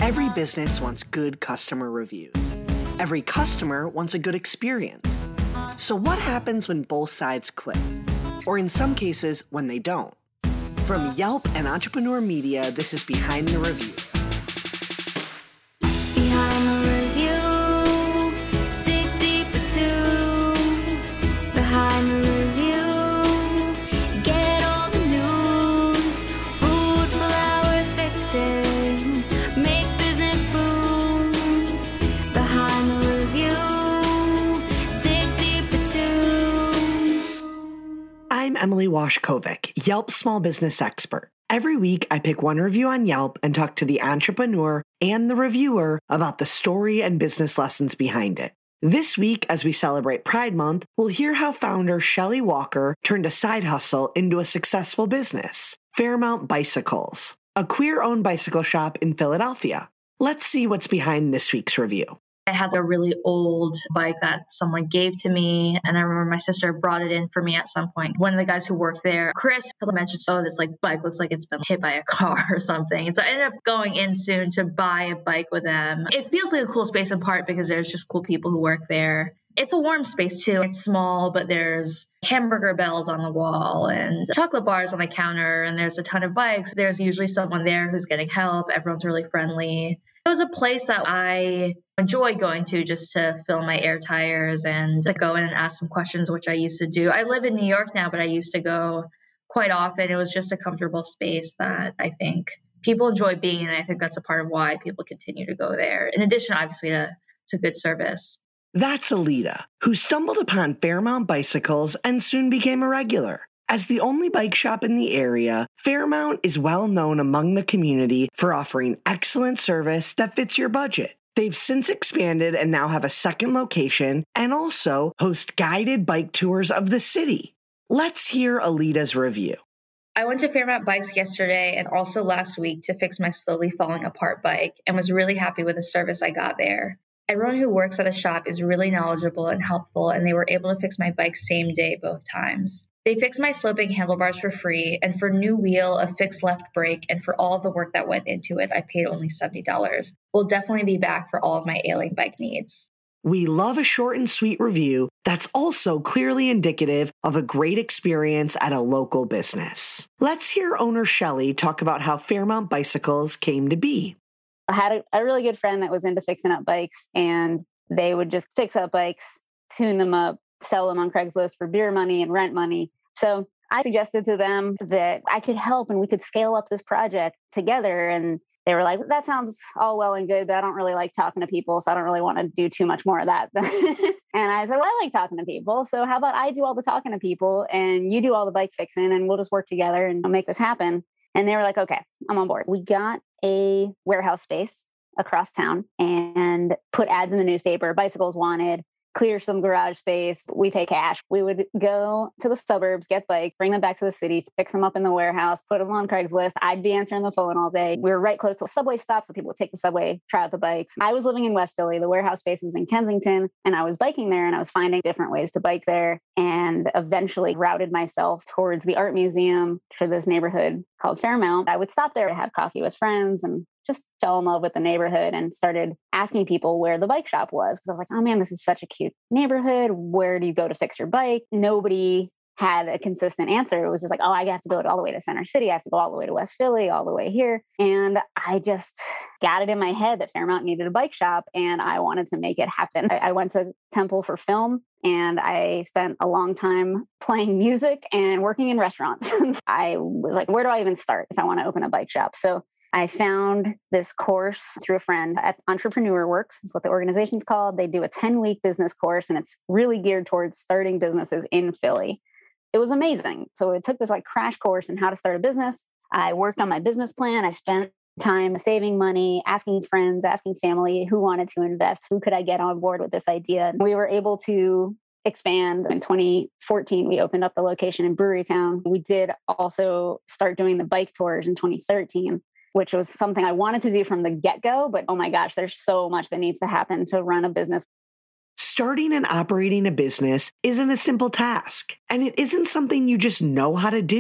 Every business wants good customer reviews. Every customer wants a good experience. So what happens when both sides click? Or in some cases, when they don't? From Yelp and Entrepreneur Media, this is Behind the Review. Behind the review, dig deeper too. Behind the review, get all the news. Food, flowers, fixing, make business boom. Behind the review, dig deeper too. I'm Emily Washkovic, Yelp small business expert. Every week, I pick one review on Yelp and talk to the entrepreneur and the reviewer about the story and business lessons behind it. This week, as we celebrate Pride Month, we'll hear how founder Shelley Walker turned a side hustle into a successful business, Fairmount Bicycles, a queer-owned bicycle shop in Philadelphia. Let's see what's behind this week's review. I had a really old bike that someone gave to me, and I remember my sister brought it in for me at some point. One of the guys who worked there, Chris, mentioned, "Oh, this bike looks like it's been hit by a car or something." And so I ended up going in soon to buy a bike with them. It feels like a cool space in part because there's just cool people who work there. It's a warm space too. It's small, but there's hamburger bells on the wall and chocolate bars on the counter, and there's a ton of bikes. There's usually someone there who's getting help. Everyone's really friendly. It was a place that I enjoy going to just to fill my air tires and to go in and ask some questions, which I used to do. I live in New York now, but I used to go quite often. It was just a comfortable space that I think people enjoy being in. I think that's a part of why people continue to go there. In addition, obviously, to good service. That's Alita, who stumbled upon Fairmount Bicycles and soon became a regular. As the only bike shop in the area, Fairmount is well known among the community for offering excellent service that fits your budget. They've since expanded and now have a second location and also host guided bike tours of the city. Let's hear Alita's review. I went to Fairmount Bikes yesterday and also last week to fix my slowly falling apart bike and was really happy with the service I got there. Everyone who works at the shop is really knowledgeable and helpful, and they were able to fix my bike same day both times. They fixed my sloping handlebars for free, and for new wheel, a fixed left brake, and for all of the work that went into it, I paid only $70. We'll definitely be back for all of my ailing bike needs. We love a short and sweet review that's also clearly indicative of a great experience at a local business. Let's hear owner Shelley talk about how Fairmount Bicycles came to be. I had a really good friend that was into fixing up bikes, and they would just fix up bikes, tune them up, sell them on Craigslist for beer money and rent money. So I suggested to them that I could help and we could scale up this project together. And they were like, "That sounds all well and good, but I don't really like talking to people, so I don't really want to do too much more of that." And I said, "Well, I like talking to people. So how about I do all the talking to people and you do all the bike fixing, and we'll just work together and make this happen." And they were like, "Okay, I'm on board." We got a warehouse space across town and put ads in the newspaper, bicycles wanted, clear some garage space. We pay cash. We would go to the suburbs, get bikes, bring them back to the city, fix them up in the warehouse, put them on Craigslist. I'd be answering the phone all day. We were right close to a subway stop, so people would take the subway, try out the bikes. I was living in West Philly. The warehouse space was in Kensington, and I was biking there, and I was finding different ways to bike there, and eventually routed myself towards the art museum for this neighborhood called Fairmount. I would stop there to have coffee with friends and just fell in love with the neighborhood and started asking people where the bike shop was. Because I was like, "Oh man, this is such a cute neighborhood. Where do you go to fix your bike?" Nobody had a consistent answer. It was just like, "Oh, I have to go all the way to Center City. I have to go all the way to West Philly, all the way here." And I just got it in my head that Fairmount needed a bike shop and I wanted to make it happen. I went to Temple for film and I spent a long time playing music and working in restaurants. I was like, where do I even start if I want to open a bike shop? So I found this course through a friend at Entrepreneur Works, is what the organization's called. They do a 10-week business course, and it's really geared towards starting businesses in Philly. It was amazing. So it took this crash course in how to start a business. I worked on my business plan. I spent time saving money, asking friends, asking family who wanted to invest, who could I get on board with this idea. We were able to expand. In 2014, we opened up the location in Brewerytown. We did also start doing the bike tours in 2013. Which was something I wanted to do from the get-go, but oh my gosh, there's so much that needs to happen to run a business. Starting and operating a business isn't a simple task, and it isn't something you just know how to do.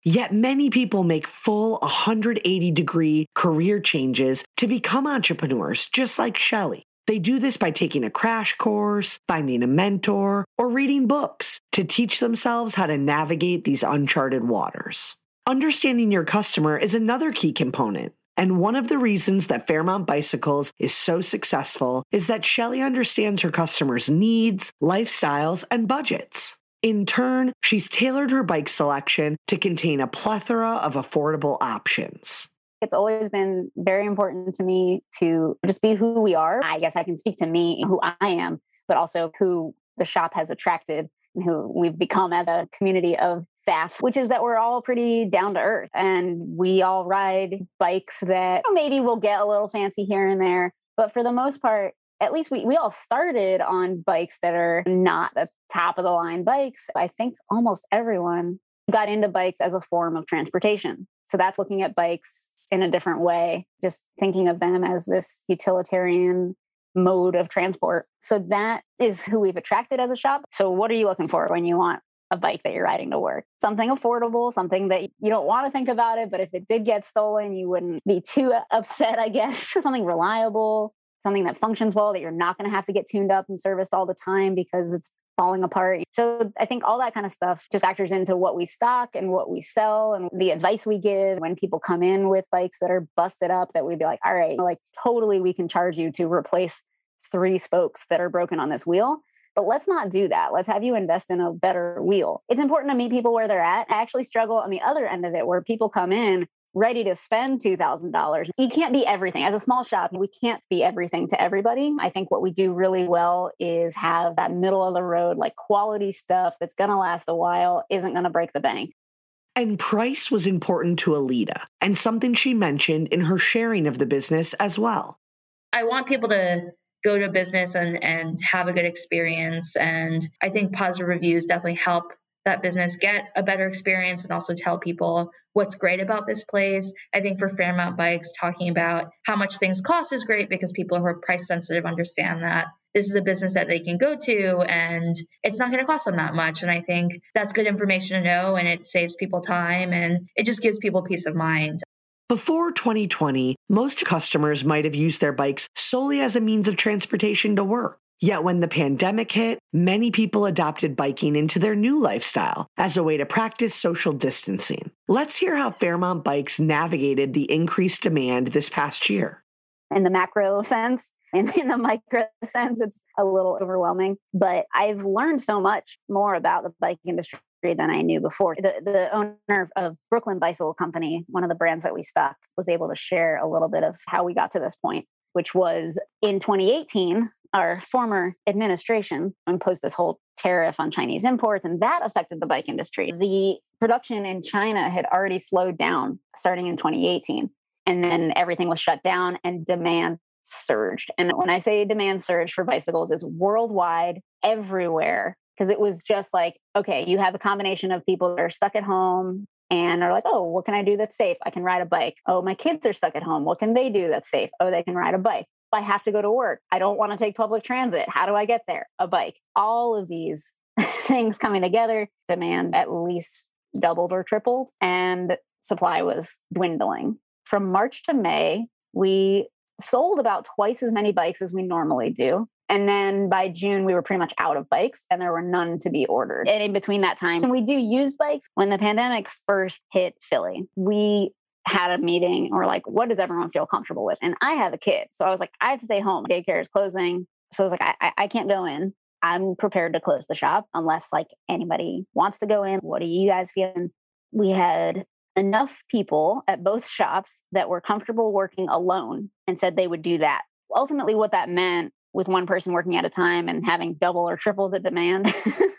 Yet many people make full 180-degree career changes to become entrepreneurs, just like Shelley. They do this by taking a crash course, finding a mentor, or reading books to teach themselves how to navigate these uncharted waters. Understanding your customer is another key component. And one of the reasons that Fairmont Bicycles is so successful is that Shelley understands her customers' needs, lifestyles, and budgets. In turn, she's tailored her bike selection to contain a plethora of affordable options. It's always been very important to me to just be who we are. I guess I can speak to me, who I am, but also who the shop has attracted and who we've become as a community of staff, which is that we're all pretty down to earth and we all ride bikes that maybe we'll get a little fancy here and there. But for the most part, at least we all started on bikes that are not the top of the line bikes. I think almost everyone got into bikes as a form of transportation. So that's looking at bikes in a different way, just thinking of them as this utilitarian mode of transport. So that is who we've attracted as a shop. So what are you looking for when you want a bike that you're riding to work? Something affordable, something that you don't want to think about it, but if it did get stolen, you wouldn't be too upset, I guess. Something reliable, something that functions well, that you're not going to have to get tuned up and serviced all the time because it's falling apart. So I think all that kind of stuff just factors into what we stock and what we sell and the advice we give when people come in with bikes that are busted up, that we'd be like, all right, like totally we can charge you to replace 3 spokes that are broken on this wheel. But let's not do that. Let's have you invest in a better wheel. It's important to meet people where they're at. I actually struggle on the other end of it where people come in ready to spend $2,000. You can't be everything. As a small shop, we can't be everything to everybody. I think what we do really well is have that middle of the road, like quality stuff that's going to last a while, isn't going to break the bank. And price was important to Alita, and something she mentioned in her sharing of the business as well. I want people to go to business and have a good experience. And I think positive reviews definitely help that business get a better experience and also tell people what's great about this place. I think for Fairmont Bikes, talking about how much things cost is great because people who are price sensitive understand that this is a business that they can go to and it's not going to cost them that much. And I think that's good information to know, and it saves people time and it just gives people peace of mind. Before 2020, most customers might have used their bikes solely as a means of transportation to work. Yet when the pandemic hit, many people adopted biking into their new lifestyle as a way to practice social distancing. Let's hear how Fairmont Bikes navigated the increased demand this past year. In the macro sense, and in the micro sense, it's a little overwhelming. But I've learned so much more about the bike industry than I knew before. The owner of Brooklyn Bicycle Company, one of the brands that we stock, was able to share a little bit of how we got to this point, which was in 2018, our former administration imposed this whole tariff on Chinese imports, and that affected the bike industry. The production in China had already slowed down starting in 2018, and then everything was shut down and demand surged. And when I say demand surge for bicycles, is worldwide, everywhere, because it was just like, okay, you have a combination of people that are stuck at home and are like, oh, what can I do that's safe? I can ride a bike. Oh, my kids are stuck at home. What can they do that's safe? Oh, they can ride a bike. I have to go to work. I don't want to take public transit. How do I get there? A bike. All of these things coming together, demand at least doubled or tripled, and supply was dwindling. From March to May, we sold about twice as many bikes as we normally do. And then by June, we were pretty much out of bikes and there were none to be ordered. And in between that time, we do use bikes. When the pandemic first hit Philly, we had a meeting and we're like, what does everyone feel comfortable with? And I have a kid. So I was like, I have to stay home. Daycare is closing. So I was like, I can't go in. I'm prepared to close the shop unless like anybody wants to go in. What are you guys feeling? We had enough people at both shops that were comfortable working alone and said they would do that. Ultimately, what that meant with one person working at a time and having double or triple the demand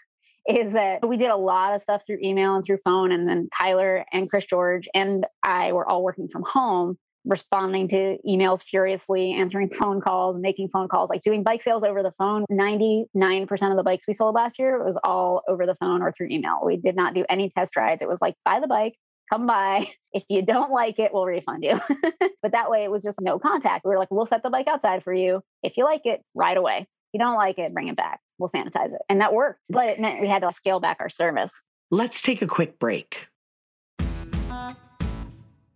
is that we did a lot of stuff through email and through phone. And then Tyler and Chris George and I were all working from home, responding to emails furiously, answering phone calls, making phone calls, like doing bike sales over the phone. 99% of the bikes we sold last year was all over the phone or through email. We did not do any test rides. It was like, buy the bike, come by. If you don't like it, we'll refund you. But that way it was just no contact. We were like, we'll set the bike outside for you. If you like it, ride away. If you don't like it, bring it back. We'll sanitize it. And that worked. But it meant we had to scale back our service. Let's take a quick break.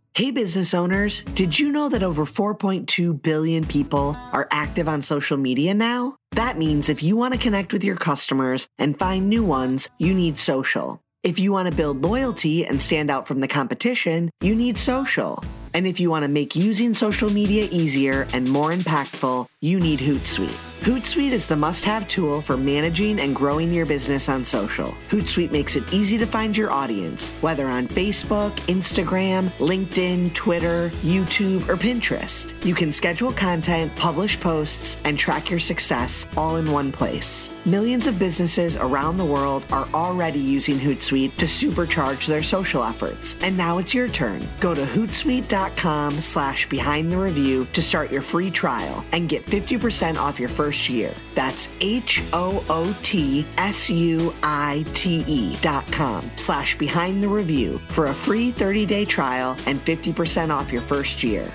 Hey, business owners, did you know that over 4.2 billion people are active on social media now? That means if you want to connect with your customers and find new ones, you need social. If you want to build loyalty and stand out from the competition, you need social. And if you want to make using social media easier and more impactful, you need Hootsuite. Hootsuite is the must-have tool for managing and growing your business on social. Hootsuite makes it easy to find your audience, whether on Facebook, Instagram, LinkedIn, Twitter, YouTube, or Pinterest. You can schedule content, publish posts, and track your success all in one place. Millions of businesses around the world are already using Hootsuite to supercharge their social efforts. And now it's your turn. Go to hootsuite.com/behindthereview to start your free trial and get 50% off your first year. That's HOOTSUITE.com/behindthereview for a free 30-day trial and 50% off your first year.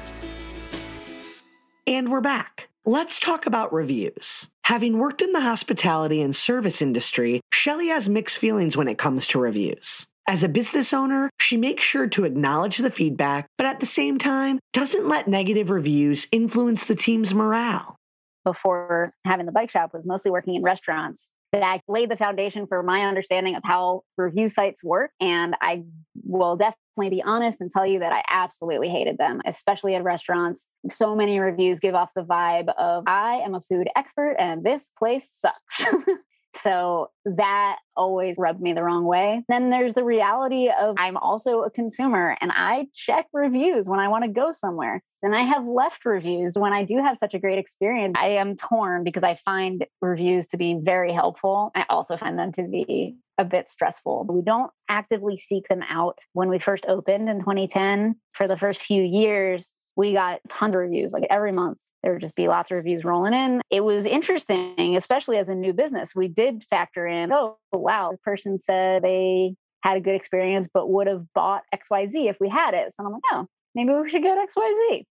And we're back. Let's talk about reviews. Having worked in the hospitality and service industry, Shelley has mixed feelings when it comes to reviews. As a business owner, she makes sure to acknowledge the feedback, but at the same time, doesn't let negative reviews influence the team's morale. Before having the bike shop was mostly working in restaurants. That laid the foundation for my understanding of how review sites work. And I will definitely be honest and tell you that I absolutely hated them, especially at restaurants. So many reviews give off the vibe of, I am a food expert and this place sucks. So that always rubbed me the wrong way. Then there's the reality of I'm also a consumer and I check reviews when I want to go somewhere. Then I have left reviews when I do have such a great experience. I am torn because I find reviews to be very helpful. I also find them to be a bit stressful. We don't actively seek them out. When we first opened in 2010, for the first few years, we got tons of reviews, like every month. There would just be lots of reviews rolling in. It was interesting, especially as a new business. We did factor in, oh, wow, the person said they had a good experience, but would have bought XYZ if we had it. So I'm like, oh, maybe we should get XYZ.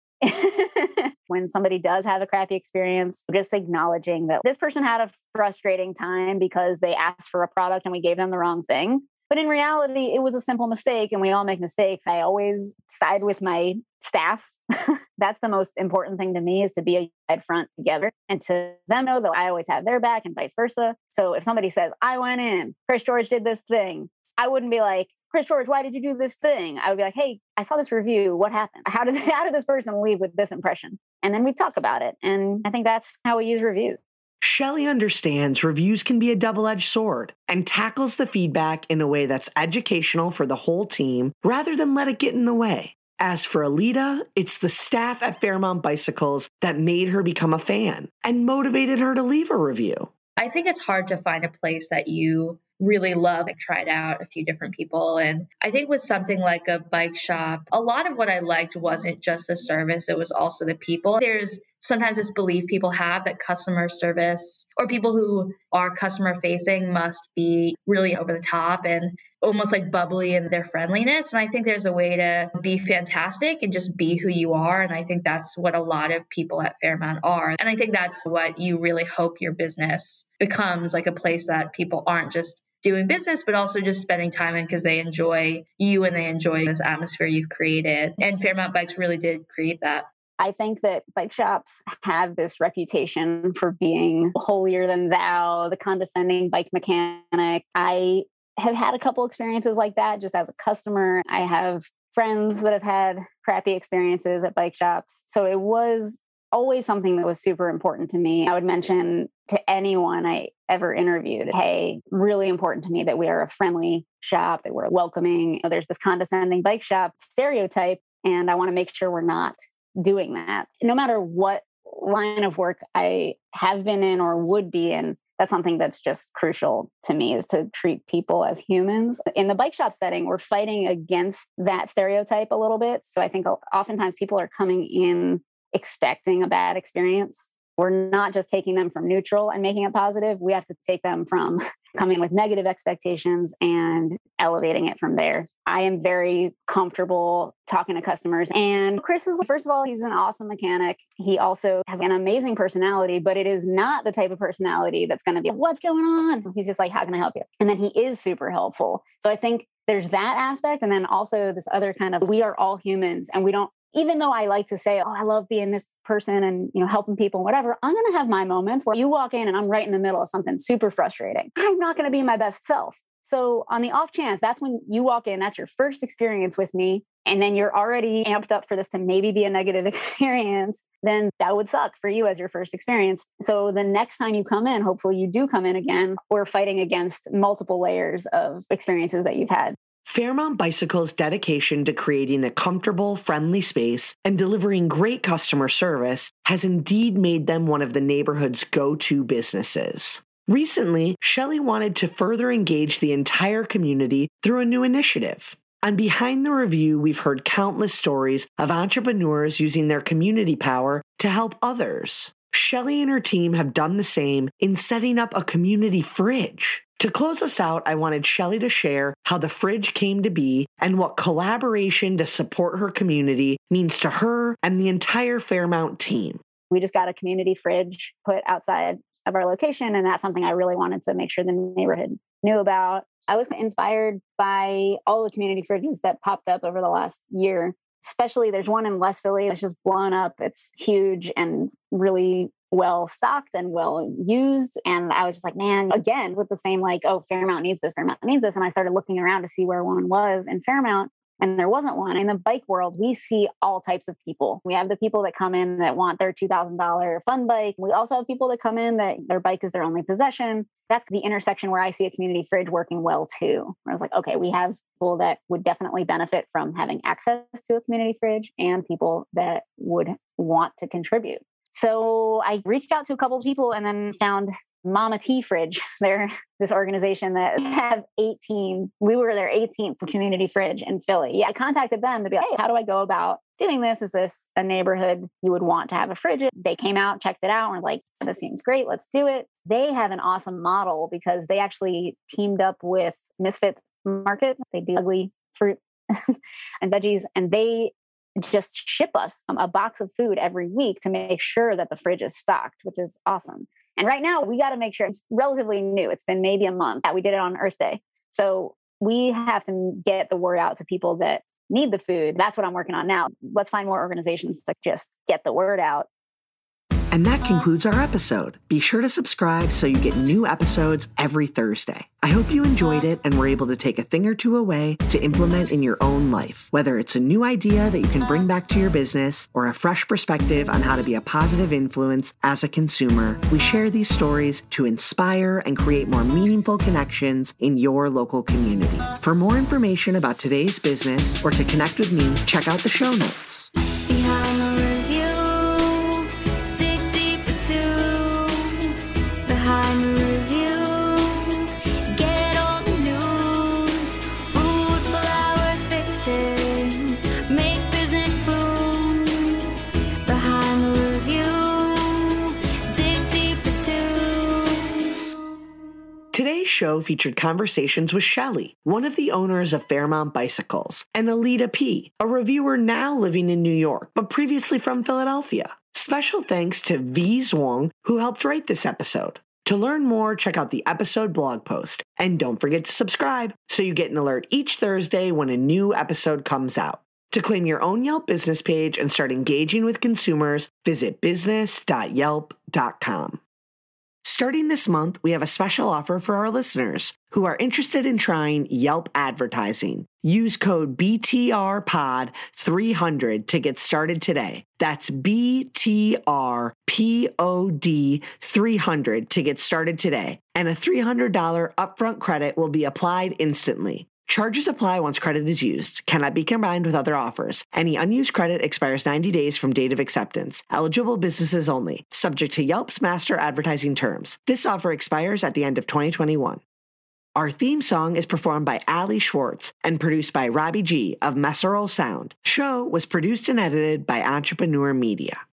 When somebody does have a crappy experience, just acknowledging that this person had a frustrating time because they asked for a product and we gave them the wrong thing. But in reality, it was a simple mistake and we all make mistakes. I always side with my staff. That's the most important thing to me, is to be a united front together and to them know that I always have their back and vice versa. So if somebody says, I went in, Chris George did this thing, I wouldn't be like, Chris George, why did you do this thing? I would be like, hey, I saw this review. What happened? How did this person leave with this impression? And then we talk about it. And I think that's how we use reviews. Shelley understands reviews can be a double-edged sword and tackles the feedback in a way that's educational for the whole team rather than let it get in the way. As for Alita, it's the staff at Fairmount Bicycles that made her become a fan and motivated her to leave a review. I think it's hard to find a place that you really love. I tried out a few different people. And I think with something like a bike shop, a lot of what I liked wasn't just the service, it was also the people. There's sometimes this belief people have that customer service or people who are customer facing must be really over the top and almost like bubbly in their friendliness. And I think there's a way to be fantastic and just be who you are. And I think that's what a lot of people at Fairmount are. And I think that's what you really hope your business becomes, like a place that people aren't just doing business, but also just spending time in because they enjoy you and they enjoy this atmosphere you've created. And Fairmount Bikes really did create that. I think that bike shops have this reputation for being holier than thou, the condescending bike mechanic. I have had a couple experiences like that just as a customer. I have friends that have had crappy experiences at bike shops. So it was always something that was super important to me. I would mention to anyone I ever interviewed, hey, really important to me that we are a friendly shop, that we're welcoming. There's this condescending bike shop stereotype, and I want to make sure we're not doing that. No matter what line of work I have been in or would be in, that's something that's just crucial to me, is to treat people as humans. In the bike shop setting, we're fighting against that stereotype a little bit. So I think oftentimes people are coming in expecting a bad experience, we're not just taking them from neutral and making it positive. We have to take them from coming with negative expectations and elevating it from there. I am very comfortable talking to customers. And Chris is, first of all, he's an awesome mechanic. He also has an amazing personality, but it is not the type of personality that's going to be, what's going on? He's just like, how can I help you? And then he is super helpful. So I think there's that aspect. And then also this other kind of, we are all humans, and we don't, even though I like to say, oh, I love being this person and, helping people, whatever, I'm going to have my moments where you walk in and I'm right in the middle of something super frustrating. I'm not going to be my best self. So on the off chance, that's when you walk in, that's your first experience with me, and then you're already amped up for this to maybe be a negative experience, then that would suck for you as your first experience. So the next time you come in, hopefully you do come in again, we're fighting against multiple layers of experiences that you've had. Fairmont Bicycle's dedication to creating a comfortable, friendly space and delivering great customer service has indeed made them one of the neighborhood's go-to businesses. Recently, Shelley wanted to further engage the entire community through a new initiative. On Behind the Review, we've heard countless stories of entrepreneurs using their community power to help others. Shelley and her team have done the same in setting up a community fridge. To close us out, I wanted Shelley to share how the fridge came to be and what collaboration to support her community means to her and the entire Fairmont team. We just got a community fridge put outside of our location, and that's something I really wanted to make sure the neighborhood knew about. I was inspired by all the community fridges that popped up over the last year. Especially there's one in West Philly that's just blown up. It's huge and really well stocked and well used. And I was just like, man, again, with the same like, oh, Fairmont needs this, Fairmont needs this. And I started looking around to see where one was in Fairmont, and there wasn't one. In the bike world, we see all types of people. We have the people that come in that want their $2,000 fun bike. We also have people that come in that their bike is their only possession. That's the intersection where I see a community fridge working well too. Where I was like, okay, we have people that would definitely benefit from having access to a community fridge and people that would want to contribute. So I reached out to a couple of people and then found Mama T Fridge. They're this organization that have 18. We were their 18th community fridge in Philly. Yeah, I contacted them to be like, hey, how do I go about doing this? Is this a neighborhood you would want to have a fridge? They came out, checked it out, and were like, this seems great. Let's do it. They have an awesome model because they actually teamed up with Misfit Markets. They do ugly fruit and veggies, and they just ship us a box of food every week to make sure that the fridge is stocked, which is awesome. And right now we got to make sure it's relatively new. It's been maybe a month that we did it on Earth Day. So we have to get the word out to people that need the food. That's what I'm working on now. Let's find more organizations that just get the word out. And that concludes our episode. Be sure to subscribe so you get new episodes every Thursday. I hope you enjoyed it and were able to take a thing or two away to implement in your own life. Whether it's a new idea that you can bring back to your business or a fresh perspective on how to be a positive influence as a consumer, we share these stories to inspire and create more meaningful connections in your local community. For more information about today's business or to connect with me, check out the show notes. Behind the review, dig deeper too. Behind the review, get all the news. Food, flowers, fixing, make business boom. Behind the review, dig deeper too. Today's show featured conversations with Shelley, one of the owners of Fairmont Bicycles, and Alita P., a reviewer now living in New York, but previously from Philadelphia. Special thanks to V. Zwong, who helped write this episode. To learn more, check out the episode blog post. And don't forget to subscribe so you get an alert each Thursday when a new episode comes out. To claim your own Yelp business page and start engaging with consumers, visit business.yelp.com. Starting this month, we have a special offer for our listeners who are interested in trying Yelp advertising. Use code BTRPOD300 to get started today. That's BTRPOD300 to get started today. And a $300 upfront credit will be applied instantly. Charges apply once credit is used. Cannot be combined with other offers. Any unused credit expires 90 days from date of acceptance. Eligible businesses only. Subject to Yelp's master advertising terms. This offer expires at the end of 2021. Our theme song is performed by Ali Schwartz and produced by Robbie G. of Messerol Sound. Show was produced and edited by Entrepreneur Media.